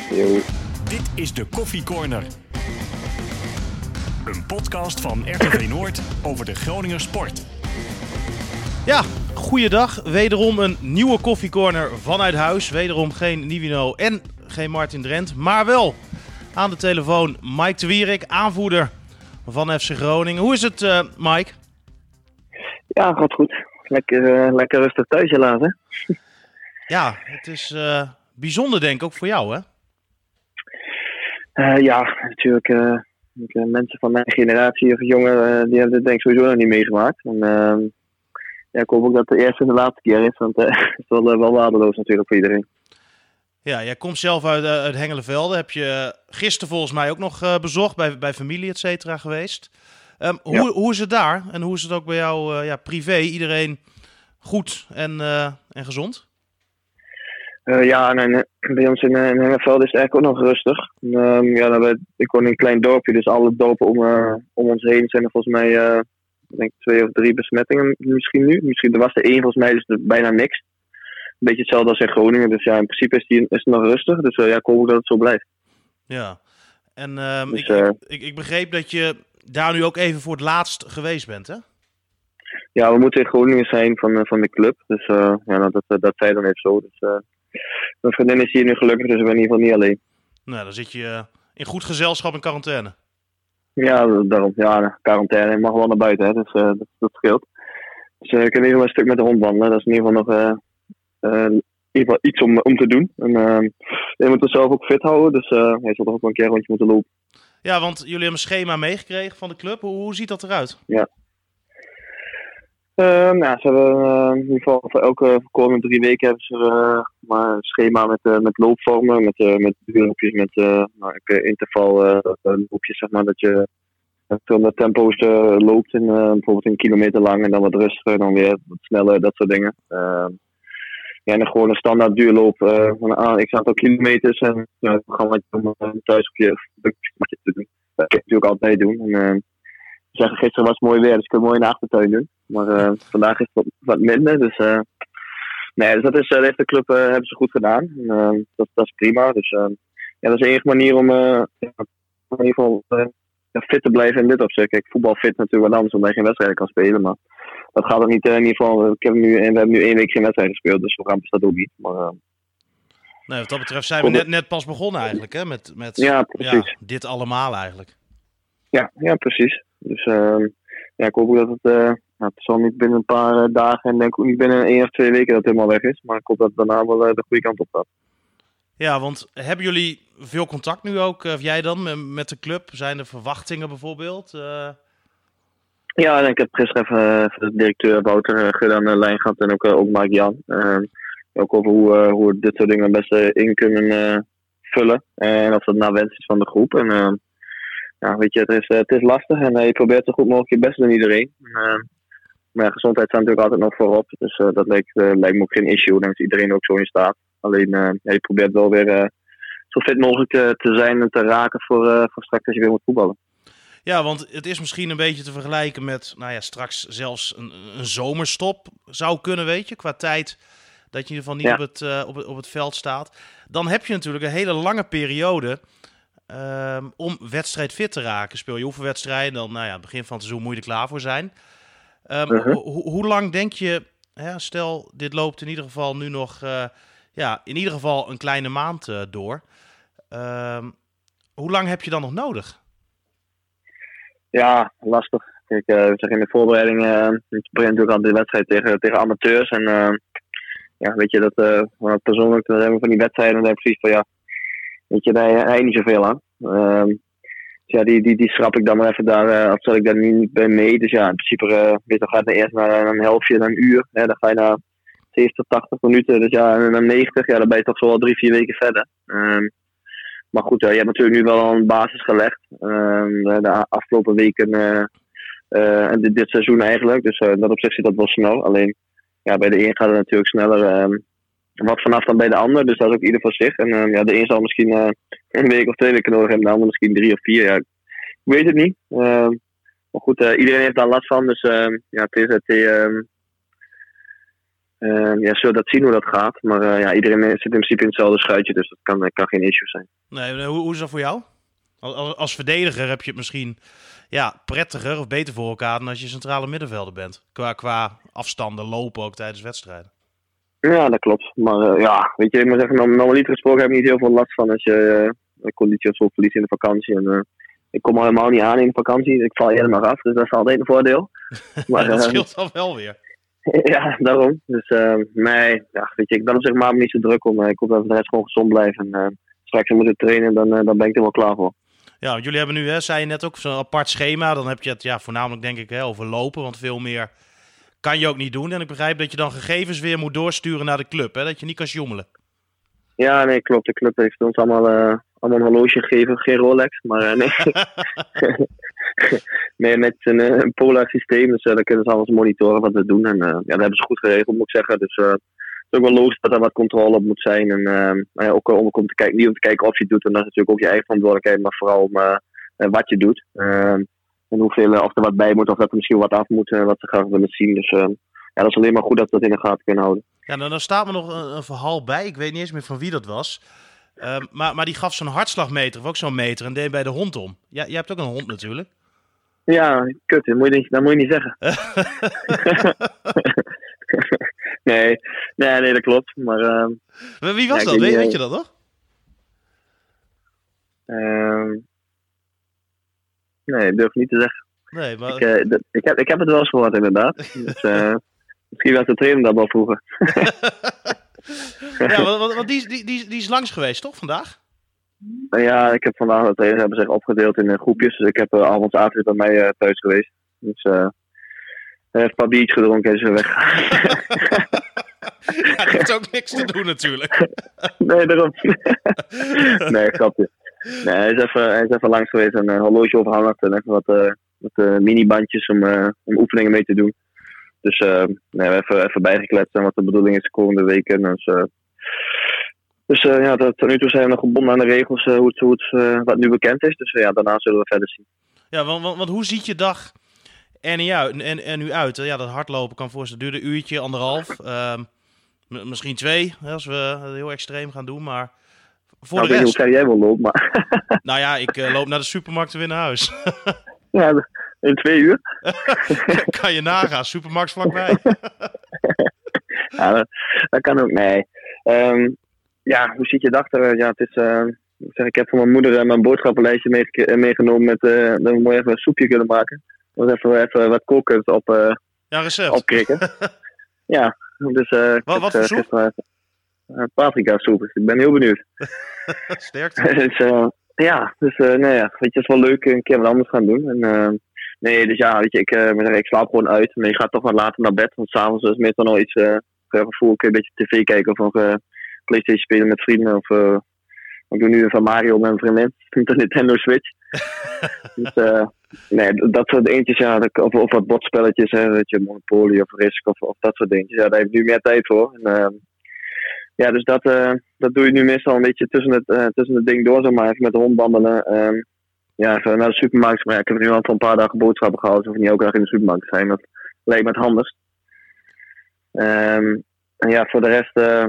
Yo. Dit is de Koffie Corner. Een podcast van RTV Noord over de Groninger sport. Ja, goeiedag. Wederom een nieuwe Koffie Corner vanuit huis. Wederom geen Nivino en geen Martin Drent, maar wel aan de telefoon Mike de Wierik, aanvoerder van FC Groningen. Hoe is het, Mike? Ja, gaat goed. Lekker rustig thuis helaas, hè? Ja, het is bijzonder denk ik ook voor jou, hè? Ja, natuurlijk. Mensen van mijn generatie of jongeren, die hebben dit denk ik sowieso nog niet meegemaakt. En, ja, ik hoop ook dat het de eerste en de laatste keer is, want het is wel waardeloos natuurlijk voor iedereen. Ja, jij komt zelf uit Hengelevelde. Heb je gisteren volgens mij ook nog bezocht, bij familie et cetera geweest. Hoe is het daar? En hoe is het ook bij jou privé? Iedereen goed en gezond? Ja, en bij ons in Hengelevelde is het eigenlijk ook nog rustig. Ik woon in een klein dorpje, dus alle dorpen om ons heen zijn er volgens mij ik denk 2 of 3 besmettingen misschien nu. Misschien er was er 1 volgens mij, dus bijna niks. Een beetje hetzelfde als in Groningen, dus ja, in principe is het nog rustig. Dus ja, ik hoop dat het zo blijft. Ja, en dus, ik begreep dat je daar nu ook even voor het laatst geweest bent, hè? Ja, we moeten in Groningen zijn van de club. Dus dat zei dan even zo. Dus mijn vriendin is hier nu gelukkig, dus ik ben in ieder geval niet alleen. Nou, dan zit je in goed gezelschap in quarantaine. Ja, daarom. Ja, quarantaine. Je mag wel naar buiten, hè. Dus dat scheelt. Dus ik kan in ieder geval een stuk met de hond wandelen. Dat is in ieder geval nog in ieder geval iets om te doen. En je moet er zelf ook fit houden. Dus je zal toch ook wel een keer een rondje moeten lopen. Ja, want jullie hebben een schema meegekregen van de club. Hoe ziet dat eruit? Ja. Ze hebben in ieder geval voor elke komende 3 weken hebben ze maar een schema met loopvormen, met duurloopjes, met intervalloopjes, zeg maar, dat je met tempo's loopt, bijvoorbeeld 1 kilometer lang en dan wat rustiger, dan weer wat sneller, dat soort dingen. En dan gewoon een standaard duurloop van een x-aantal kilometers en het programma om thuis op je te doen. Dat kan je natuurlijk altijd doen. En, gisteren was het mooi weer, dus ik kan het mooi in de achtertuin doen. Maar vandaag is het wat minder. Dus, dus dat heeft de club hebben ze goed gedaan. Dat is prima. Dus dat is de enige manier om in ieder geval fit te blijven in dit opzicht. Kijk, voetbal fit natuurlijk wel anders omdat je geen wedstrijden kan spelen. Maar dat gaat ook niet in ieder geval. We hebben nu 1 week geen wedstrijd gespeeld, dus zo ramp is dat ook niet. Maar, nee, wat dat betreft zijn we net pas begonnen eigenlijk, hè? Met dit allemaal eigenlijk. Ja, precies. Dus ik hoop ook dat het zal niet binnen een paar dagen en denk ook niet binnen 1 of 2 weken dat het helemaal weg is. Maar ik hoop dat het daarna wel de goede kant op gaat. Ja, want hebben jullie veel contact nu ook, of jij dan, met de club? Zijn er verwachtingen bijvoorbeeld? Ja, ik heb gisteren even de directeur Wouter Gudde aan de lijn gehad en ook Mark Jan. Ook over hoe we dit soort dingen best in kunnen vullen. En of dat naar wens is van de groep. En weet je, het is lastig en je probeert zo goed mogelijk je best te doen iedereen. Maar gezondheid staat natuurlijk altijd nog voorop. Dus dat lijkt me ook geen issue. Dan is iedereen ook zo in staat. Alleen je probeert wel weer zo fit mogelijk te zijn en te raken voor straks als je weer moet voetballen. Ja, want het is misschien een beetje te vergelijken met straks zelfs een zomerstop zou kunnen, weet je. Qua tijd dat je in ieder geval niet op het veld staat. Dan heb je natuurlijk een hele lange periode om wedstrijdfit te raken. Speel je oefenwedstrijden, dan het begin van het seizoen moet je er klaar voor zijn. Hoe lang denk je, stel dit loopt in ieder geval nu nog in ieder geval een kleine maand door. Hoe lang heb je dan nog nodig? Ja, lastig. Kijk, in de voorbereiding je begint natuurlijk al de wedstrijd tegen amateurs. En weet je, dat persoonlijk dan hebben we van die wedstrijden en dan heb je precies van weet je, daar heb je niet zoveel aan. Die schrap ik dan maar even daar, of zet ik daar niet bij mee. Dus in principe, dan gaat het eerst naar een helftje, naar een uur. Dan ga je naar 70, 80 minuten. Dus en dan 90, dan ben je toch zo al 3, 4 weken verder. Maar goed, je hebt natuurlijk nu wel een basis gelegd. De afgelopen weken en dit seizoen eigenlijk. Dus dat op zich zit dat wel snel. Alleen, bij de een gaat het natuurlijk sneller wat vanaf dan bij de ander. Dus dat is ook ieder voor zich. En de een zal misschien een week of 2 weken nodig hebben. De ander misschien 3 of 4. Ik weet het niet. Maar goed, iedereen heeft daar last van. Dus zullen dat zien hoe dat gaat. Maar iedereen zit in principe in hetzelfde schuitje, dus dat kan geen issue zijn. Nee, hoe is dat voor jou? Als verdediger heb je het misschien prettiger of beter voor elkaar dan als je centrale middenvelder bent. Qua afstanden lopen ook tijdens wedstrijden. Ja, dat klopt. Maar weet je, ik moet zeggen, normaliter gesproken heb ik niet heel veel last van als je conditie of zo verliest in de vakantie. En ik kom al helemaal niet aan in de vakantie. Ik val eerder nog af, dus dat is altijd een voordeel. Maar, dat scheelt dan wel weer. Ja, daarom. Dus weet je, ik ben op zich maar niet zo druk om. Ik hoop dat we de rest gewoon gezond blijven. En straks moeten trainen, dan ben ik er wel klaar voor. Ja, want jullie hebben nu, zei je net ook, zo'n apart schema. Dan heb je het voornamelijk denk ik over lopen, want veel meer kan je ook niet doen. En ik begrijp dat je dan gegevens weer moet doorsturen naar de club, hè? Dat je niet kan sjoemelen. Ja, nee, klopt. De club heeft ons allemaal een horloge gegeven. Geen Rolex, maar nee. Nee, met een Polar systeem. Dus daar kunnen ze alles monitoren wat we doen. En dat hebben ze goed geregeld, moet ik zeggen. Dus het is ook wel logisch dat er wat controle op moet zijn. En ook om te kijken, niet om te kijken of je het doet. En dat is natuurlijk ook je eigen verantwoordelijkheid. Maar vooral om wat je doet. En hoeveel, of er wat bij moet, of dat er misschien wat af moet, wat ze graag willen zien. Dus dat is alleen maar goed dat we dat in de gaten kunnen houden. Ja, dan staat me nog een verhaal bij. Ik weet niet eens meer van wie dat was. Maar die gaf zo'n hartslagmeter, of ook zo'n meter, en deed bij de hond om. Ja, jij hebt ook een hond natuurlijk. Ja, kut, dat moet je niet zeggen. nee, dat klopt. Maar, wie was dat? Weet je dat nog? Nee, ik durf niet te zeggen. Nee, maar... Ik heb het wel eens gehoord, inderdaad. Dus misschien was de trainer dat wel vroeger. Ja, want die is langs geweest, toch, vandaag? Ja, ik heb vandaag de trainer hebben zich opgedeeld in groepjes. Dus ik heb avond bij mij thuis geweest. Dus hij heeft een paar biertjes gedronken en is weer weg. Ja, dat heeft ook niks te doen natuurlijk. Nee, daarom. Nee, grapje. Nee, hij is even langs geweest en een horloge overhandigd en even wat minibandjes om oefeningen mee te doen. Dus we hebben even bijgekletst en wat de bedoeling is de komende weken. Dus tot nu toe zijn we nog gebonden aan de regels wat nu bekend is. Dus daarna zullen we verder zien. Ja, want hoe ziet je dag er nu uit? Ja, dat hardlopen kan voorstellen, duurde een uurtje, 1,5. Misschien 2, als we het heel extreem gaan doen, maar voor de rest... Hoe ver jij wel loopt, maar... Nou ja, ik loop naar de supermarkt en weer naar huis. Ja, in 2 uur. Kan je nagaan, supermarkt vlakbij. Ja, dat kan ook, nee. Hoe ziet je dag er? Ja, het is... ik heb van mijn moeder mijn boodschappenlijstje meegenomen met dat we mooi even een soepje kunnen maken. Dus even wat kookkunst recept. opkrikken. Ja, dus... Wat voor soep? Paprika soep. Ik ben heel benieuwd. Sterkte. Dus, weet je, het is wel leuk een keer wat anders gaan doen. En, weet je, ik slaap gewoon uit. Maar je gaat toch wat later naar bed. Want s'avonds is meestal nog iets... voel ik een beetje tv kijken of nog PlayStation spelen met vrienden. Of ik doe nu van Mario met mijn vriendin. Met de Nintendo Switch. Dus, dat soort dingetjes. Ja, of wat bordspelletjes. Weet je, Monopoly of Risk of dat soort dingetjes. Ja, daar heb ik nu meer tijd voor. En, dus dat doe je nu meestal een beetje tussen het ding door, zeg maar. Even met de hond wandelen. Even naar de supermarkt. Maar ik heb nu al voor een paar dagen boodschappen gehaald. Dus ik hoef niet elke dag in de supermarkt te zijn. Dat lijkt me het handigst. Voor de rest...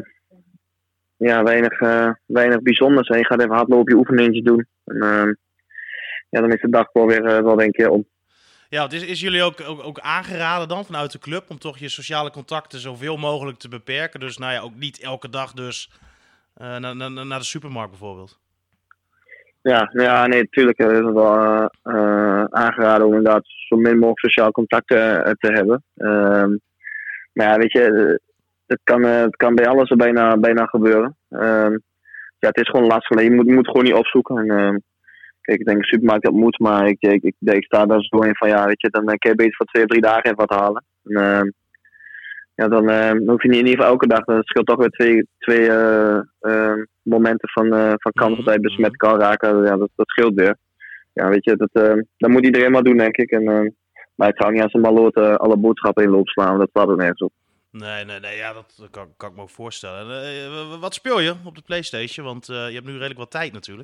weinig bijzonders. Je gaat even hardlopen, je oefeningetjes doen. En dan is de dag wel weer een keer om. Ja, is jullie ook aangeraden dan vanuit de club om toch je sociale contacten zoveel mogelijk te beperken? Dus ook niet elke dag dus naar de supermarkt bijvoorbeeld. Ja, nee, natuurlijk is het wel aangeraden om inderdaad zo min mogelijk sociaal contact te hebben. Weet je, het kan bij alles bijna gebeuren. Het is gewoon lastig. Je moet gewoon niet opzoeken. En, kijk, ik denk de supermarkt dat moet, maar ik sta daar zo in van weet je, dan kan je beter voor 2 of 3 dagen even wat halen. En, dan hoef je niet in ieder geval elke dag. Dat scheelt toch weer twee momenten van kans dat je besmet kan raken. Ja, dat scheelt weer. Ja, weet je, dat moet iedereen maar doen, denk ik. En, maar ik zou niet als een maloot alle boodschappen in loop slaan, dat slaat er nergens op. Nee, ja, dat kan ik me ook voorstellen. Wat speel je op de PlayStation? Want je hebt nu redelijk wat tijd natuurlijk.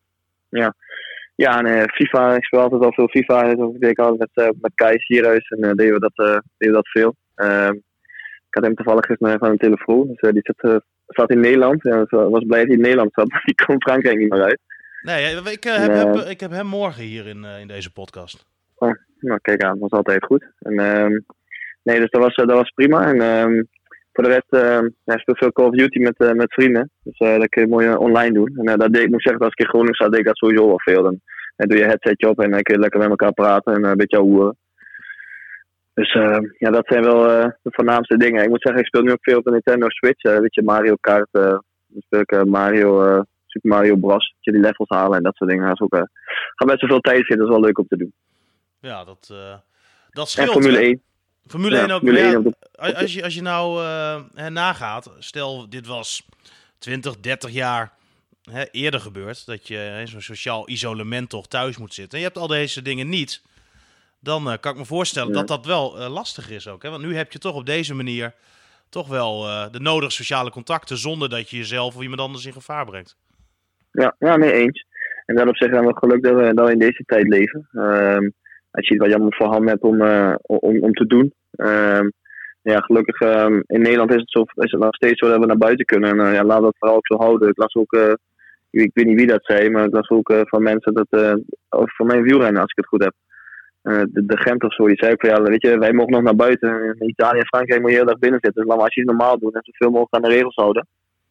Ja, FIFA. Ik speel altijd al veel FIFA. Ik deed altijd met Kais hierhuis en deden we dat veel. had hem toevallig gisteren even aan de telefoon. Dus die zat in Nederland. Ja, was blij dat hij in Nederland zat, maar die komt Frankrijk niet meer uit. Nee, ik heb hem morgen hier in deze podcast. Oh, nou, kijk aan, dat was altijd goed. En, nee, dus dat was prima. En voor de rest, hij speelt veel Call of Duty met vrienden. Dus dat kun je mooi online doen. En dat deed ik, moet zeggen, als ik in Groningen zat, deed ik dat sowieso wel veel. Dan doe je headsetje op en dan kun je lekker met elkaar praten en een beetje hoeren. Dus ja, dat zijn wel de voornaamste dingen. Ik moet zeggen, ik speel nu ook veel op de Nintendo Switch. Weet je, Mario Kart, dan speel ik Super Mario Bros. Die levels halen en dat soort dingen. Dat is ook, gaat best wel veel tijd zitten, dat is wel leuk om te doen. Ja, dat scheelt. En Formule 1. Formule 1 ook. Formule 1 als je nou nagaat, stel dit was 20, 30 jaar eerder gebeurd, dat je zo'n sociaal isolement toch thuis moet zitten. En je hebt al deze dingen niet. Dan kan ik me voorstellen dat wel lastig is ook. Hè? Want nu heb je toch op deze manier toch wel de nodige sociale contacten zonder dat je jezelf of iemand anders in gevaar brengt. Ja, nee, eens. En daarop zeggen we wel geluk dat we in deze tijd leven. Als je het wat jammer voor hand hebt om te doen. Ja, gelukkig in Nederland is het nog steeds zo dat we naar buiten kunnen. En laten we dat vooral ook zo houden. Ik las ook, ik weet niet wie dat zei, maar ik las ook van mensen over van mijn wielrennen, als ik het goed heb. De Gent of zo, die zei ook van, ja, weet je, wij mogen nog naar buiten. In Italië en Frankrijk moet je heel erg binnen zitten. Dus laten we als je het normaal doen en zoveel mogelijk aan de regels houden.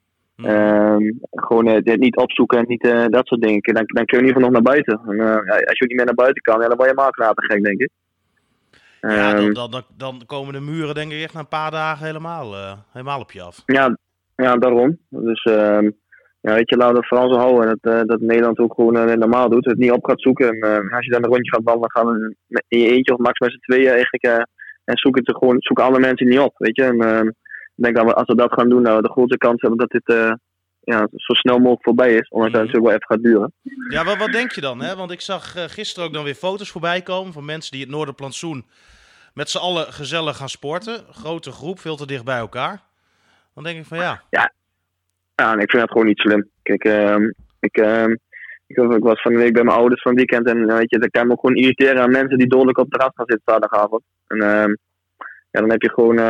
Gewoon dit niet opzoeken en niet dat soort dingen. Dan kun je in ieder geval nog naar buiten. En, als je ook niet meer naar buiten kan, dan word je helemaal knatergek, denk ik. Ja, dan komen de muren denk ik echt na een paar dagen helemaal op je af. Ja, daarom. Dus ja, weet je, laten we het vooral zo houden. Dat Nederland ook gewoon normaal doet. Het niet op gaat zoeken. En als je dan een rondje gaat wandelen, gaan we in je eentje of max met z'n tweeën eigenlijk. En zoeken andere mensen niet op. Weet je. En ik denk dat als we dat gaan doen, nou, de grote kans hebben dat dit zo snel mogelijk voorbij is. Ondanks dat het natuurlijk wel even gaat duren. Ja, wat denk je dan? Hè? Want ik zag gisteren ook dan weer foto's voorbij komen van mensen die het Noorderplantsoen met z'n allen gezellig gaan sporten. Grote groep, veel te dicht bij elkaar. Dan denk ik van ja. Ja, en ik vind dat gewoon niet slim. Kijk, ik was van de week bij mijn ouders van het weekend. En weet je, dat kan me ook gewoon irriteren aan mensen die dodelijk op de terras gaan zitten zaterdagavond. En ja, dan heb je gewoon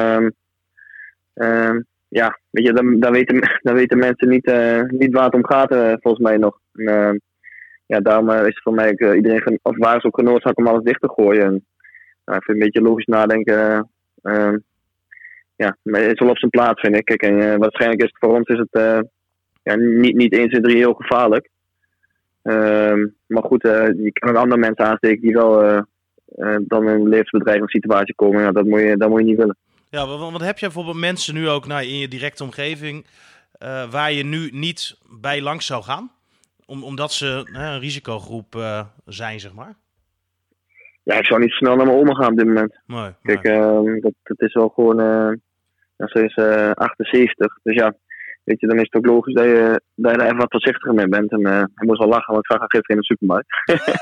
ja, weet je, dan weten mensen niet waar het om gaat, volgens mij nog. En, ja, daarom is het voor mij iedereen, of waar is ook genoodzaakt om alles dicht te gooien. En, ik vind een beetje logisch nadenken. Ja, maar het is wel op zijn plaats, vind ik. Kijk, en waarschijnlijk is het voor ons niet 1, 2, 3 heel gevaarlijk. Maar goed, je kan ook andere mensen aansteken die wel dan in een levensbedreigende situatie komen. Ja, dat moet je niet willen. Ja, want heb je bijvoorbeeld mensen nu ook in je directe omgeving waar je nu niet bij langs zou gaan? Omdat ze een risicogroep zijn, zeg maar? Ja, ik zou niet snel naar mijn oma gaan op dit moment. Nee. Kijk, dat is wel gewoon... ze is 78, dus ja, weet je, dan is het ook logisch dat je er even wat voorzichtiger mee bent. En hij moest wel lachen, want ik zag haar gisteren in de supermarkt.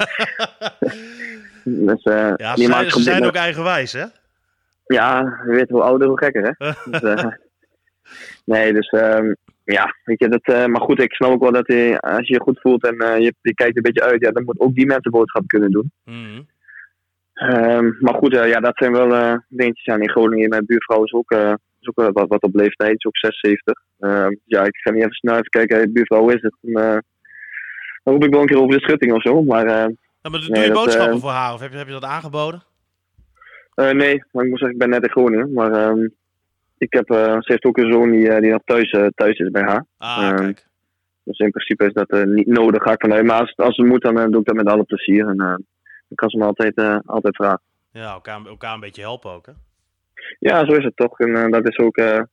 Dus, ja, ze zijn ook eigenwijs, hè? Ja, je weet hoe ouder, hoe gekker, hè? Dus, nee, dus ja, weet je, maar goed, ik snap ook wel dat als je je goed voelt en je kijkt een beetje uit, ja, dan moet ook die mensen boodschap kunnen doen. Mm-hmm. Maar goed, ja, dat zijn wel dingetjes. Ja, in Groningen, mijn buurvrouw is ook wat op leeftijd, is ook 76. Ja, ik ga niet even snel even kijken, hey, buurvrouw, hoe is het? Dan roep ik wel een keer over de schutting of zo. Maar, ja, maar doe je boodschappen voor haar of heb je dat aangeboden? Nee, maar ik moet zeggen, ik ben net in Groningen. Maar ze heeft ook een zoon die nog thuis is bij haar. Kijk. Dus in principe is dat niet nodig, ga ik vanuit. Maar als het moet, dan doe ik dat met alle plezier. En ik kan ze me altijd vragen. Ja, elkaar een beetje helpen ook, hè? Ja, zo is het toch. En dat is ook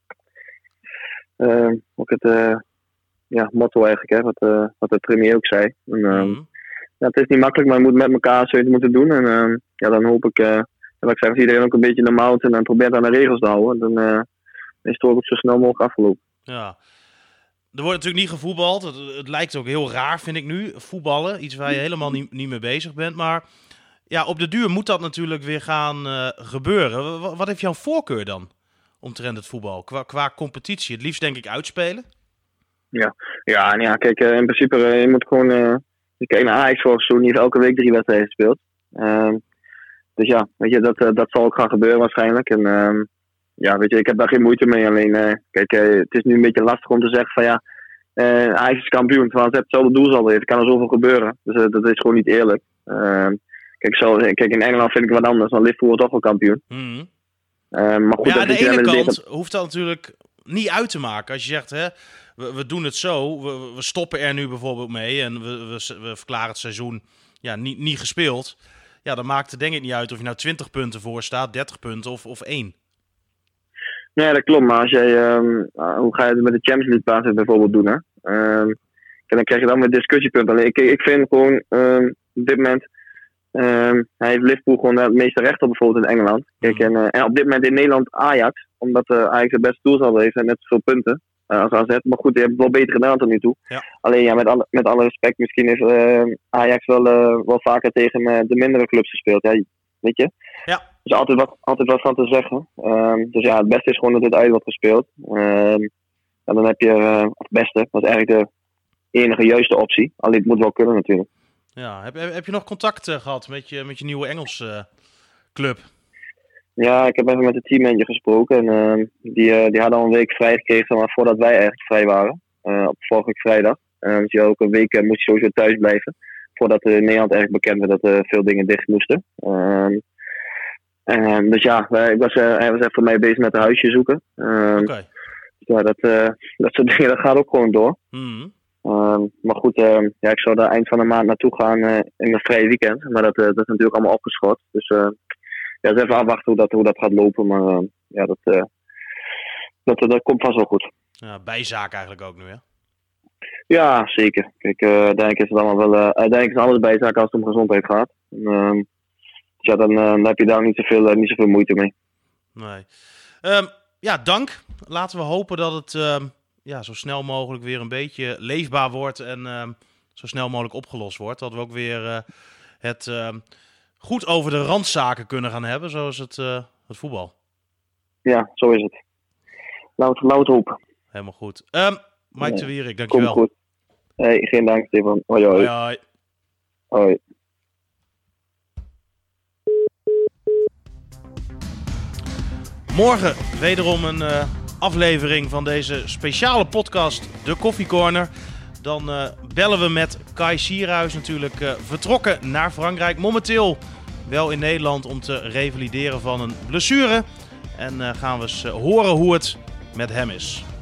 het motto eigenlijk, hè, wat de premier ook zei. En, ja, het is niet makkelijk, maar je moet met elkaar zoiets moeten doen. En ja, dan hoop ik, wat ik zeg, als iedereen ook een beetje normaal houdt en probeert aan de regels te houden, dan is het ook zo snel mogelijk afgelopen. Ja. Er wordt natuurlijk niet gevoetbald. Het lijkt ook heel raar, vind ik nu, voetballen. Iets waar je helemaal niet mee bezig bent. Maar ja, op de duur moet dat natuurlijk weer gaan gebeuren. Wat heeft jouw voorkeur dan omtrent het voetbal? Qua competitie? Het liefst denk ik uitspelen? Ja, kijk, in principe, je moet gewoon... je kijkt naar Ajax voor zo niet elke week 3 wedstrijden speelt. Dus ja, weet je, dat zal ook gaan gebeuren waarschijnlijk. En ja, weet je, ik heb daar geen moeite mee. Alleen, kijk, het is nu een beetje lastig om te zeggen van ja, Ajax is kampioen. Terwijl ze hetzelfde doelsaldo heeft. Er kan er zoveel gebeuren. Dus dat is gewoon niet eerlijk. Kijk, in Engeland vind ik het wat anders. Dan Liverpool wordt toch wel kampioen. Mm. Maar goed, Ja, aan de ene kant hoeft dat natuurlijk niet uit te maken. Als je zegt, hè, we doen het zo, we stoppen er nu bijvoorbeeld mee en we verklaren het seizoen niet gespeeld. Ja, dan maakt het denk ik niet uit of je nou 20 punten voor staat, 30 punten of 1. Nee, dat klopt. Maar als jij, hoe ga je het met de Champions League basis bijvoorbeeld doen, hè? Dan krijg je dan weer discussiepunten. Alleen ik vind gewoon op dit moment, hij heeft Liverpool gewoon het meeste recht op bijvoorbeeld in Engeland. Kijk, en op dit moment in Nederland Ajax, omdat Ajax het beste doelsaldo heeft en net zoveel punten als AZ. Maar goed, die hebben het wel beter gedaan tot nu toe. Ja. Alleen ja, met alle respect, misschien heeft Ajax wel vaker tegen de mindere clubs gespeeld. Ja, weet je? Ja. Er is altijd wat van te zeggen. Dus ja, het beste is gewoon dat het uit wordt gespeeld. En dan heb je het beste, dat is eigenlijk de enige juiste optie. Alleen het moet wel kunnen natuurlijk. Ja, heb je nog contact gehad met je nieuwe Engelse club? Ja, ik heb even met het teammanager gesproken. En die hadden al een week vrij gekregen, maar voordat wij eigenlijk vrij waren. Op vorige week vrijdag. Dus ja, ook een week moest je sowieso thuis blijven. Voordat in Nederland eigenlijk bekend werd dat veel dingen dicht moesten. Dus ja, hij was even voor mij bezig met een huisje zoeken. Okay. Ja, dat soort dingen, dat gaat ook gewoon door. Mm. Maar goed, ja, ik zou daar eind van de maand naartoe gaan in een vrije weekend. Maar dat is natuurlijk allemaal opgeschot. Dus ja, eens even afwachten hoe dat gaat lopen. Maar ja, dat komt vast wel goed. Ja, bijzaak eigenlijk ook nu, hè? Ja, zeker. Kijk, uiteindelijk is het allemaal wel. Uiteindelijk is alles bijzaak als het om gezondheid gaat. Dus ja, dan heb je daar niet zoveel moeite mee. Nee. Ja, dank. Laten we hopen dat het zo snel mogelijk weer een beetje leefbaar wordt en zo snel mogelijk opgelost wordt. Dat we ook weer het goed over de randzaken kunnen gaan hebben, zoals het voetbal. Ja, zo is het. Laten we het hopen. Helemaal goed. Mike de Wierik, dankjewel. Komt goed. Hey, geen dank, Stefan. Hoi, hoi. Hoi. Hoi. Morgen wederom een aflevering van deze speciale podcast, De Koffie Corner. Dan bellen we met Kai Sierhuis, natuurlijk vertrokken naar Frankrijk. Momenteel wel in Nederland om te revalideren van een blessure. En gaan we eens horen hoe het met hem is.